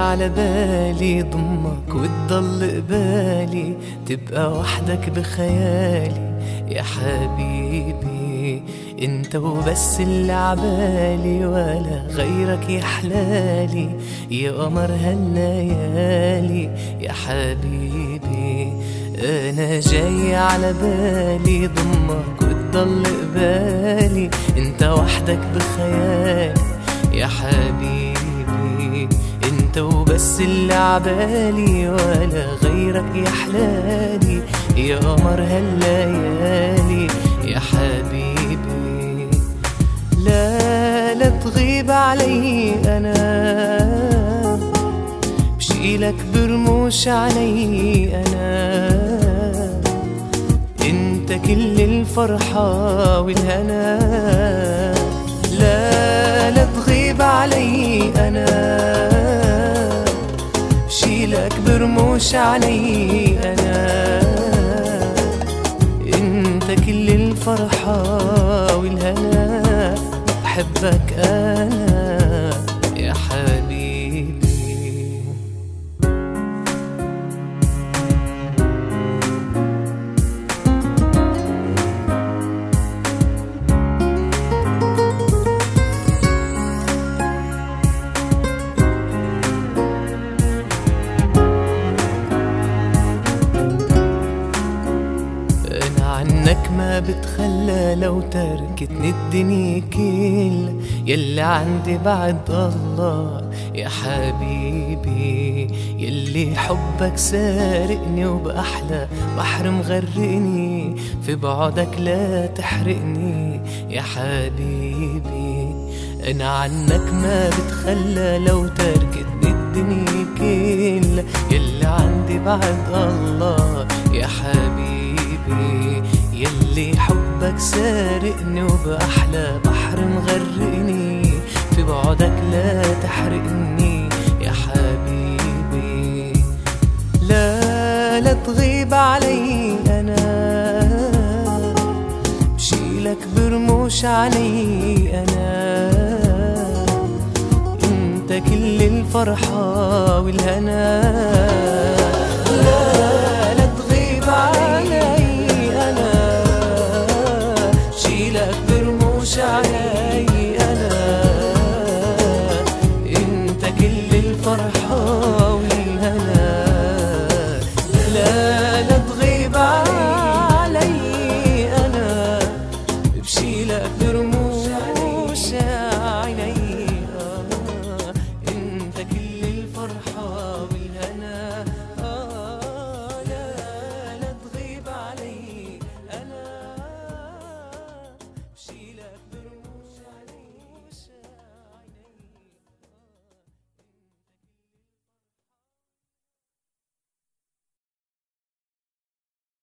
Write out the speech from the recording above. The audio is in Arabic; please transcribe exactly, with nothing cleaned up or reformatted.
على بالي ضمك وتضل قبالي، تبقى وحدك بخيالي يا حبيبي. انت وبس اللي عبالي ولا غيرك يحلالي، يا قمر هالليالي يا حبيبي. انا جاي على بالي ضمك وتضل قبالي، انت وحدك بخيالي يا حبيبي. انت وبس اللي عبالي ولا غيرك يحلالي، يا قمر هالليالي يا حبيبي. لا لا تغيب علي انا، بشيلك برموش علي انا. انت كل الفرحة والهنا، لا لا تغيب علي انا، بشيلك برموش علي انا. انت كل الفرحة والهنا، بحبك انا يا حبيبي. عنك ما بتخلى لو تركتني الدنيا كل يلي عندي بعد الله يا حبيبي. يلي حبك سارقني وبأحلى بحر مغرقني، في بعدك لا تحرقني يا حبيبي. أنا عنك ما بتخلى لو تركتني الدنيا كل يلي عندي بعد الله يا حبيبي. يلي حبك سارقني وبأحلى بحر مغرقني، في بعدك لا تحرقني يا حبيبي. لا لا تغيب علي أنا، بشيلك برموش علي أنا. انت كل الفرحة والهنا، لا لا تغيب علي